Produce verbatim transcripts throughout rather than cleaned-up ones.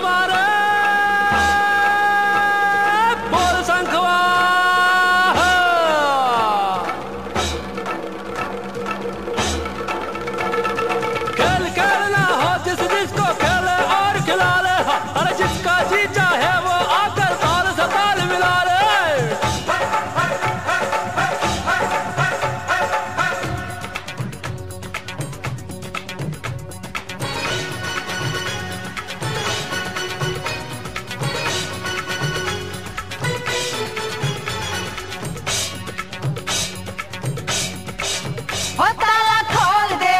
शंखवा रे बोल शंखवा। खेल खेलना हो जिस जिसको खेले और खिला ले, अरे जिसका जी चाहे वो आकर ताल से ताल मिला ले। हो ताला खोल दे,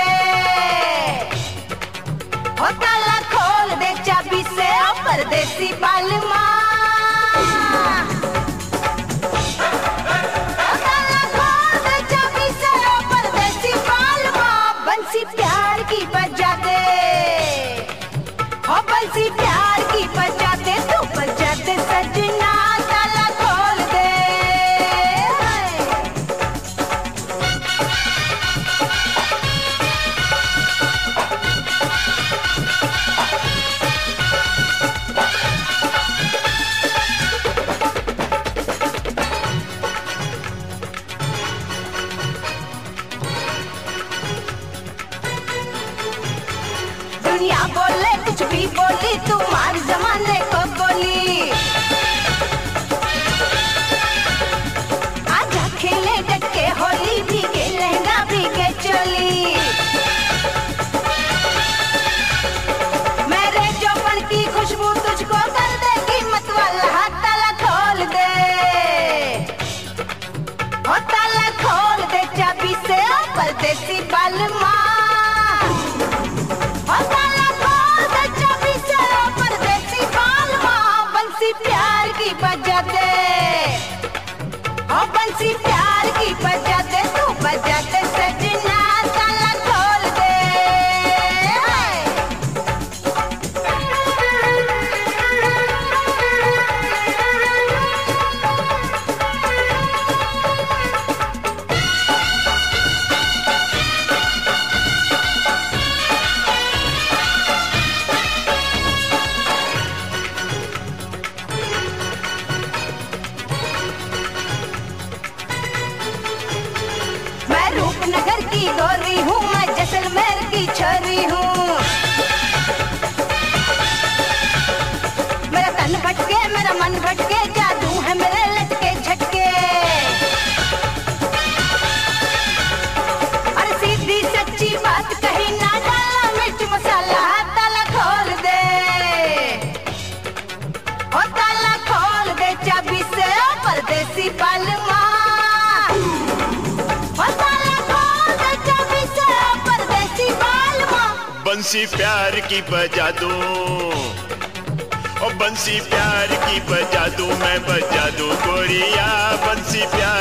हो ताला खोल दे चाबी से ओ परदेसी बालमा। हो ताला खोल दे चाबी से ओ परदेसी बालमा। बंसी प्यार की बजा दे, हो बंसी प्यार की बजा दे, तू बजा दे सजना। ताला खोल दे दुनिया बोले कुछ भी बोली, तू मार जमाने को गोली। आजा खेले डटके होली, भीगे लहंगा भीगे चोली। मेरे जौवन की खुशबू तुझको कर देगी मतवाला। ताला खोल दे, ओ ताला खोल दे चाबी से ओ परदेसी बालमा। प्यार की बजा दे, ओ बंसी प्यार की बजा दे, तू बजा दे सजना। ताला खोल दे रूपनगर की गोरी हूँ, मैं जैसलमेर की छोरी हूँ। मेरा तन भटके मेरा मन भटके, जादू है मेरे लटके झटके। अरे सीधी सच्ची बात कही ना, डाला मिर्च मसाला। ताला खोल दे, ओ ताला खोल दे चाबी से ओ परदेसी बालमा। बंसी प्यार की बजा दूं, ओ बंसी प्यार की बजा दूं, मैं बजा दूं गोरिया। बंसी प्यार